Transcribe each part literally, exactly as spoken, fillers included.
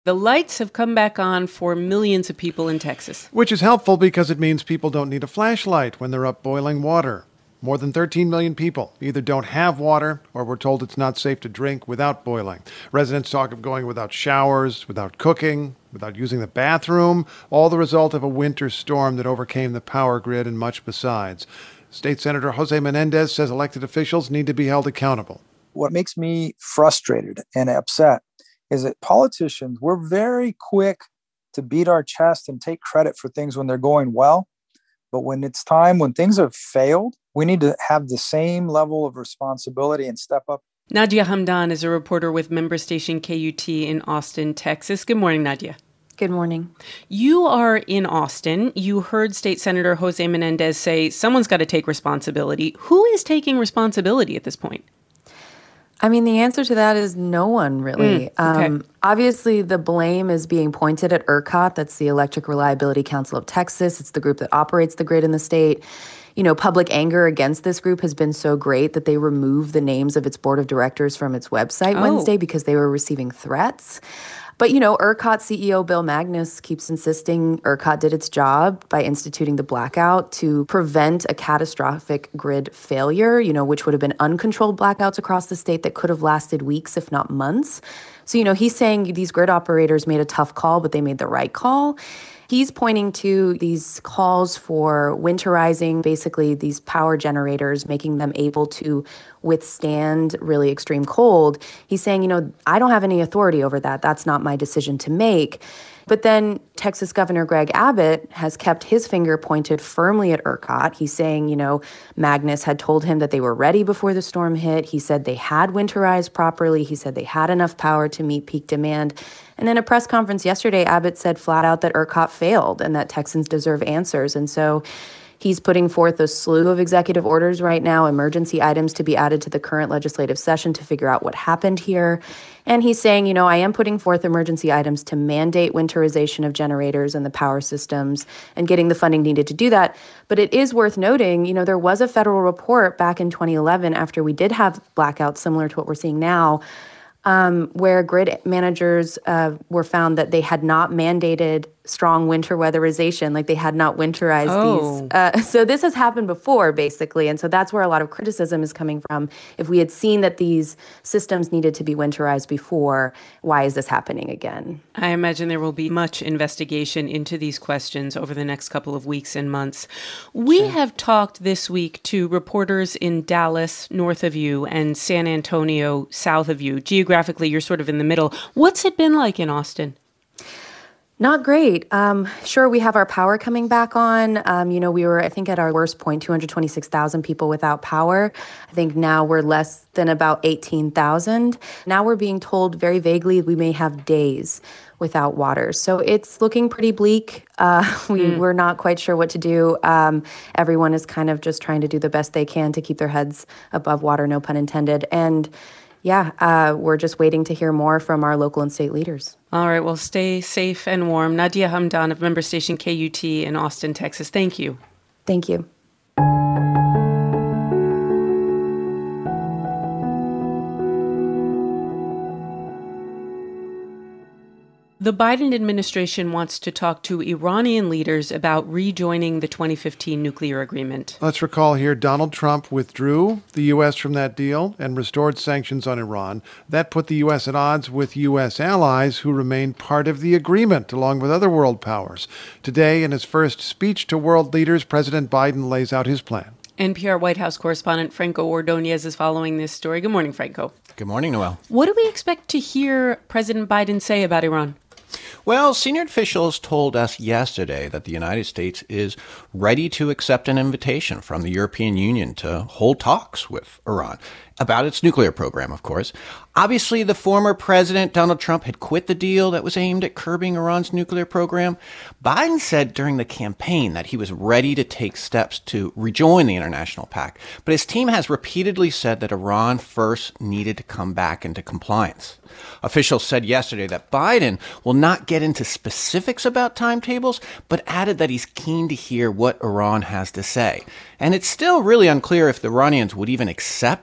The lights have come back on for millions of people in Texas. Which is helpful because it means people don't need a flashlight when they're up boiling water. More than thirteen million people either don't have water or were told it's not safe to drink without boiling. Residents talk of going without showers, without cooking, without using the bathroom, all the result of a winter storm that overcame the power grid and much besides. State Senator Jose Menendez says elected officials need to be held accountable. What makes me frustrated and upset is that politicians, we're very quick to beat our chest and take credit for things when they're going well. But when it's time, when things have failed, we need to have the same level of responsibility and step up. Nadia Hamdan is a reporter with member station K U T in Austin, Texas. Good morning, Nadia. Good morning. You are in Austin. You heard State Senator Jose Menendez say someone's got to take responsibility. Who is taking responsibility at this point? I mean, the answer to that is no one, really. Mm, okay. um, obviously, the blame is being pointed at ERCOT. That's the Electric Reliability Council of Texas. It's the group that operates the grid in the state. You know, public anger against this group has been so great that they removed the names of its board of directors from its website oh. Wednesday because they were receiving threats. But, you know, ERCOT C E O Bill Magnus keeps insisting ERCOT did its job by instituting the blackout to prevent a catastrophic grid failure, you know, which would have been uncontrolled blackouts across the state that could have lasted weeks, if not months. So, you know, he's saying these grid operators made a tough call, but they made the right call. He's pointing to these calls for winterizing, basically these power generators, making them able to withstand really extreme cold. He's saying, you know, I don't have any authority over that. That's not my decision to make. But then Texas Governor Greg Abbott has kept his finger pointed firmly at ERCOT. He's saying, you know, Magnus had told him that they were ready before the storm hit. He said they had winterized properly. He said they had enough power to meet peak demand. And in a press conference yesterday, Abbott said flat out that ERCOT failed and that Texans deserve answers. And so he's putting forth a slew of executive orders right now, emergency items to be added to the current legislative session to figure out what happened here. And he's saying, you know, I am putting forth emergency items to mandate winterization of generators and the power systems and getting the funding needed to do that. But it is worth noting, you know, there was a federal report back in twenty eleven after we did have blackouts similar to what we're seeing now, um, where grid managers uh, were found that they had not mandated strong winter weatherization, like they had not winterized oh. these. Uh, so this has happened before, basically. And so that's where a lot of criticism is coming from. If we had seen that these systems needed to be winterized before, why is this happening again? I imagine there will be much investigation into these questions over the next couple of weeks and months. We sure. have talked this week to reporters in Dallas, north of you, and San Antonio, south of you. Geographically, you're sort of in the middle. What's it been like in Austin? Not great. Um, sure, we have our power coming back on. Um, you know, we were, I think, at our worst point, two hundred twenty-six thousand people without power. I think now we're less than about eighteen thousand. Now we're being told very vaguely we may have days without water. So it's looking pretty bleak. Uh, we, mm. We're not quite sure what to do. Um, everyone is kind of just trying to do the best they can to keep their heads above water, no pun intended. And yeah, uh, we're just waiting to hear more from our local and state leaders. All right, well, stay safe and warm. Nadia Hamdan of member station K U T in Austin, Texas. Thank you. Thank you. The Biden administration wants to talk to Iranian leaders about rejoining the twenty fifteen nuclear agreement. Let's recall here, Donald Trump withdrew the U S from that deal and restored sanctions on Iran. That put the U S at odds with U S allies who remained part of the agreement, along with other world powers. Today, in his first speech to world leaders, President Biden lays out his plan. N P R White House correspondent Franco Ordonez is following this story. Good morning, Franco. Good morning, Noel. What do we expect to hear President Biden say about Iran? Well, senior officials told us yesterday that the United States is ready to accept an invitation from the European Union to hold talks with Iran about its nuclear program, of course. Obviously, the former president, Donald Trump, had quit the deal that was aimed at curbing Iran's nuclear program. Biden said during the campaign that he was ready to take steps to rejoin the international pact. But his team has repeatedly said that Iran first needed to come back into compliance. Officials said yesterday that Biden will not get into specifics about timetables, but added that he's keen to hear what Iran has to say. And it's still really unclear if the Iranians would even accept such an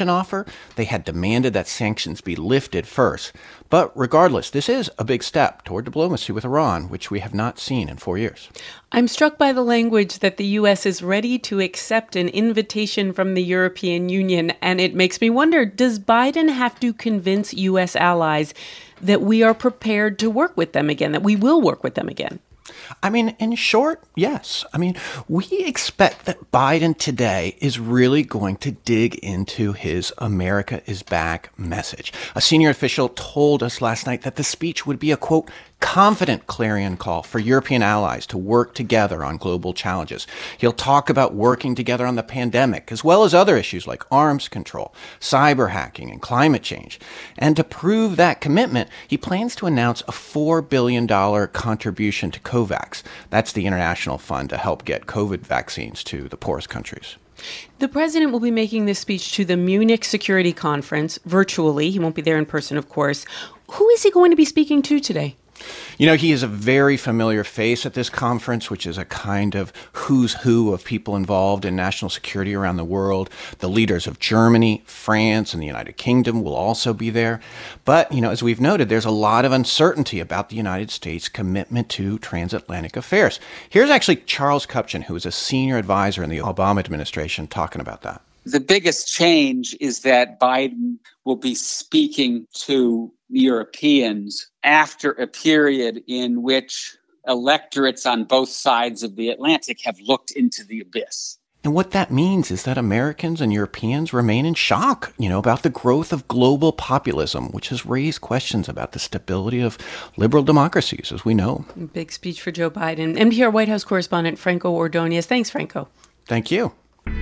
an offer, they had demanded that sanctions be lifted first. But regardless, this is a big step toward diplomacy with Iran, which we have not seen in four years. I'm struck by the language that the U S is ready to accept an invitation from the European Union, and it makes me wonder, does Biden have to convince U S allies that we are prepared to work with them again, that we will work with them again? I mean, in short, yes. I mean, we expect that Biden today is really going to dig into his America is back message. A senior official told us last night that the speech would be a, quote, confident clarion call for European allies to work together on global challenges. He'll talk about working together on the pandemic, as well as other issues like arms control, cyber hacking, and climate change. And to prove that commitment, he plans to announce a four billion dollars contribution to COVAX. That's the international fund to help get COVID vaccines to the poorest countries. The president will be making this speech to the Munich Security Conference virtually. He won't be there in person, of course. Who is he going to be speaking to today? You know, he is a very familiar face at this conference, which is a kind of who's who of people involved in national security around the world. The leaders of Germany, France, and the United Kingdom will also be there. But, you know, as we've noted, there's a lot of uncertainty about the United States' commitment to transatlantic affairs. Here's actually Charles Kupchan, who is a senior advisor in the Obama administration, talking about that. The biggest change is that Biden will be speaking to Europeans after a period in which electorates on both sides of the Atlantic have looked into the abyss. And what that means is that Americans and Europeans remain in shock, you know, about the growth of global populism, which has raised questions about the stability of liberal democracies, as we know. Big speech for Joe Biden. N P R White House correspondent Franco Ordonez. Thanks, Franco. Thank you.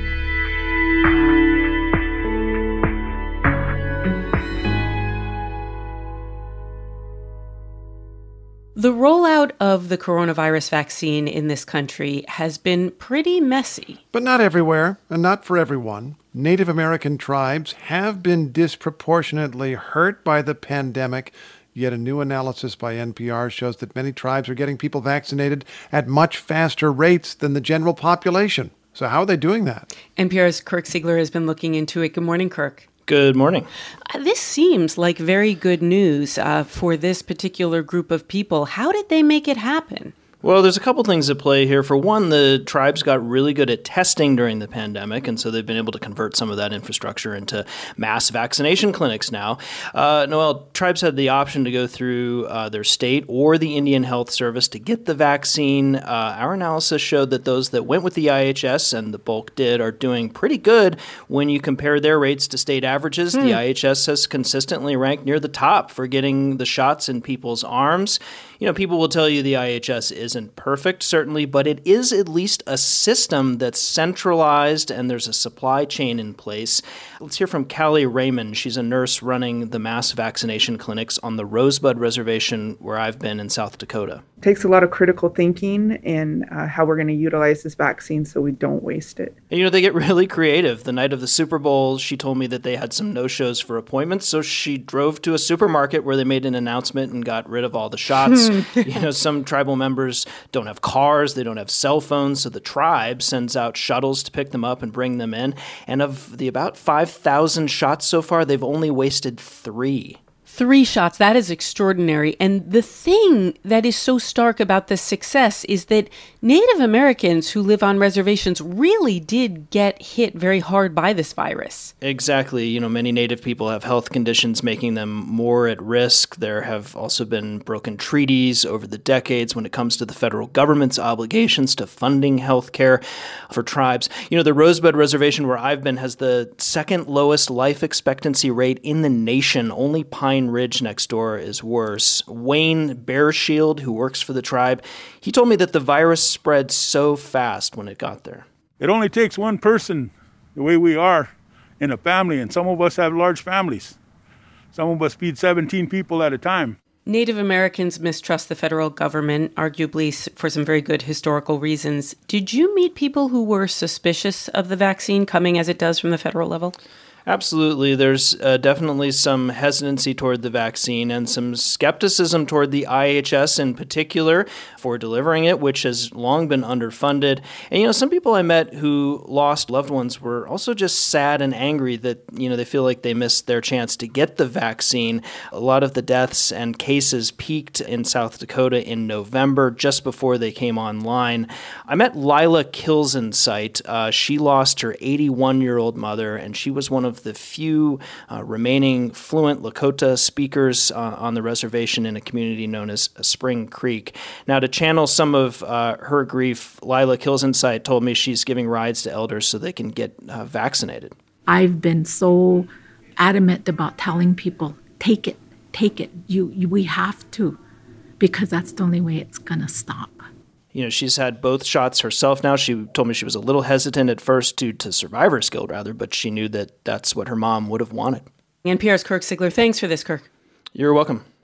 The rollout of the coronavirus vaccine in this country has been pretty messy. But not everywhere, and not for everyone. Native American tribes have been disproportionately hurt by the pandemic. Yet a new analysis by N P R shows that many tribes are getting people vaccinated at much faster rates than the general population. So how are they doing that? N P R's Kirk Siegler has been looking into it. Good morning, Kirk. Good morning. Uh, this seems like very good news uh, for this particular group of people. How did they make it happen? Well, there's a couple things at play here. For one, the tribes got really good at testing during the pandemic, and so they've been able to convert some of that infrastructure into mass vaccination clinics now. Uh, Noel, tribes had the option to go through uh, their state or the Indian Health Service to get the vaccine. Uh, our analysis showed that those that went with the I H S, and the bulk did, are doing pretty good when you compare their rates to state averages. Hmm. The I H S has consistently ranked near the top for getting the shots in people's arms. You know, people will tell you the I H S isn't perfect, certainly, but it is at least a system that's centralized and there's a supply chain in place. Let's hear from Callie Raymond. She's a nurse running the mass vaccination clinics on the Rosebud Reservation where I've been in South Dakota. It takes a lot of critical thinking in uh, how we're going to utilize this vaccine so we don't waste it. And, you know, they get really creative. The night of the Super Bowl, she told me that they had some no-shows for appointments, so she drove to a supermarket where they made an announcement and got rid of all the shots. You know, some tribal members don't have cars, they don't have cell phones, so the tribe sends out shuttles to pick them up and bring them in. And of the about five thousand shots so far, they've only wasted three. Three shots. That is extraordinary. And the thing that is so stark about this success is that Native Americans who live on reservations really did get hit very hard by this virus. Exactly. You know, many Native people have health conditions making them more at risk. There have also been broken treaties over the decades when it comes to the federal government's obligations to funding health care for tribes. You know, the Rosebud Reservation where I've been has the second lowest life expectancy rate in the nation. Only Pine Ridge next door is worse. Wayne Bearshield, who works for the tribe, he told me that the virus spread so fast when it got there. It only takes one person, the way we are in a family, and some of us have large families. Some of us feed seventeen people at a time. Native Americans mistrust the federal government, arguably for some very good historical reasons. Did you meet people who were suspicious of the vaccine coming as it does from the federal level? Absolutely. There's uh, definitely some hesitancy toward the vaccine and some skepticism toward the I H S in particular for delivering it, which has long been underfunded. And, you know, some people I met who lost loved ones were also just sad and angry that, you know, they feel like they missed their chance to get the vaccine. A lot of the deaths and cases peaked in South Dakota in November, just before they came online. I met Lila Kilsensight. Uh, she lost her eighty-one-year-old mother, and she was one of the few uh, remaining fluent Lakota speakers uh, on the reservation in a community known as Spring Creek. Now, to channel some of uh, her grief, Lila Kilsensight told me she's giving rides to elders so they can get uh, vaccinated. I've been so adamant about telling people, take it, take it. You, you we have to, because that's the only way it's going to stop. You know, she's had both shots herself now. She told me she was a little hesitant at first due to survivor's guilt, rather, but she knew that that's what her mom would have wanted. N P R's Kirk Siegler. Thanks for this, Kirk. You're welcome.